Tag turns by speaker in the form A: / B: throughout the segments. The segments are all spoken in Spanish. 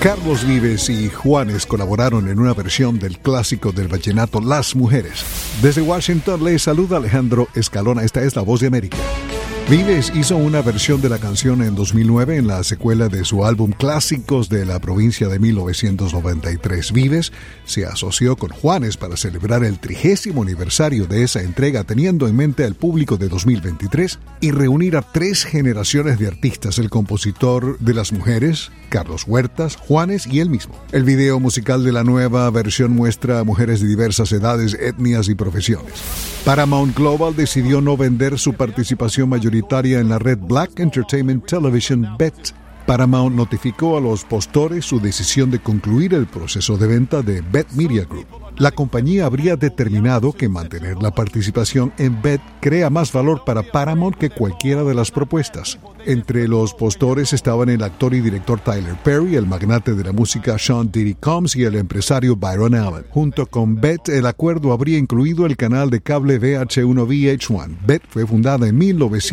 A: Carlos Vives y Juanes colaboraron en una versión del clásico del vallenato Las Mujeres. Desde Washington les saluda Alejandro Escalona. Esta es La Voz de América. Vives hizo una versión de la canción en 2009 en la secuela de su álbum Clásicos de la Provincia de 1993. Vives se asoció con Juanes para celebrar el 30º aniversario de esa entrega, teniendo en mente al público de 2023 y reunir a 3 generaciones de artistas: el compositor de Las Mujeres, Carlos Huertas, Juanes y él mismo. El video musical de la nueva versión muestra a mujeres de diversas edades, etnias y profesiones. Paramount Global decidió no vender su participación mayoritaria en la red Black Entertainment Television BET. Paramount notificó a los postores su decisión de concluir el proceso de venta de BET Media Group. La compañía habría determinado que mantener la participación en BET crea más valor para Paramount que cualquiera de las propuestas. Entre los postores estaban el actor y director Tyler Perry, el magnate de la música Sean Diddy Combs y el empresario Byron Allen. Junto con BET, el acuerdo habría incluido el canal de cable VH1 VH1. BET fue fundada en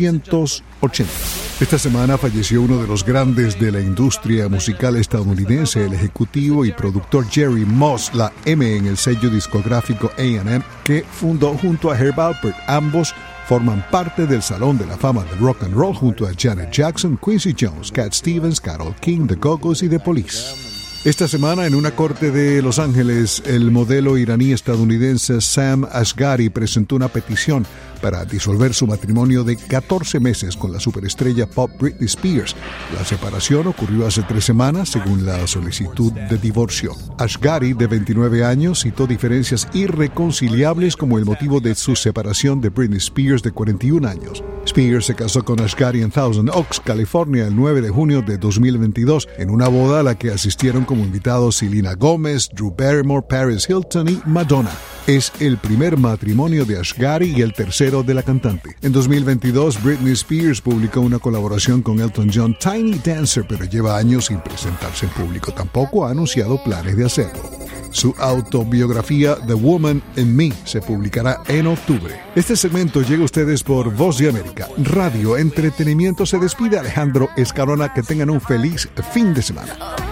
A: 1980. Esta semana falleció uno de los grandes de la industria musical estadounidense, el ejecutivo y productor Jerry Moss, la M en el sello discográfico A&M, que fundó junto a Herb Alpert. Ambos forman parte del Salón de la Fama del Rock and Roll junto a Janet Jackson, Quincy Jones, Cat Stevens, Carole King, The Go-Go's y The Police. Esta semana, en una corte de Los Ángeles, el modelo iraní-estadounidense Sam Asghari presentó una petición para disolver su matrimonio de 14 meses con la superestrella pop Britney Spears. La separación ocurrió hace 3 semanas, según la solicitud de divorcio. Asghari, de 29 años, citó diferencias irreconciliables como el motivo de su separación de Britney Spears, de 41 años. Spears se casó con Asghari en Thousand Oaks, California, el 9 de junio de 2022, en una boda a la que asistieron como invitados Selena Gomez, Drew Barrymore, Paris Hilton y Madonna. Es el primer matrimonio de Asghari y el tercero de la cantante. En 2022, Britney Spears publicó una colaboración con Elton John, Tiny Dancer, pero lleva años sin presentarse en público. Tampoco ha anunciado planes de hacerlo. Su autobiografía The Woman in Me se publicará en octubre. Este segmento llega a ustedes por Voz de América, Radio Entretenimiento. Se despide Alejandro Escalona. Que tengan un feliz fin de semana.